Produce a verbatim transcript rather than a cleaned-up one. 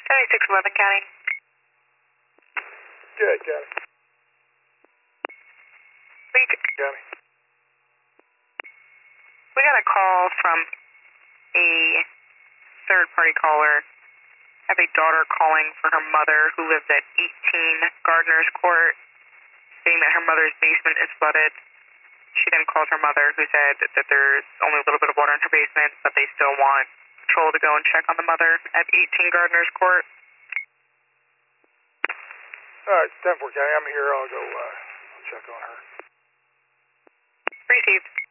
seventy-six eleven County. Good, County. We, County. we got a call from a third-party caller. I have a daughter calling for her mother who lives at eighteen Gardner's Court, saying that her mother's basement is flooded. She then called her mother, who said that there's only a little bit of water in her basement, but they still want patrol to go and check on the mother at eighteen Gardner's Court. All right, ten four County, I'm here. I'll go uh, check on her. Received.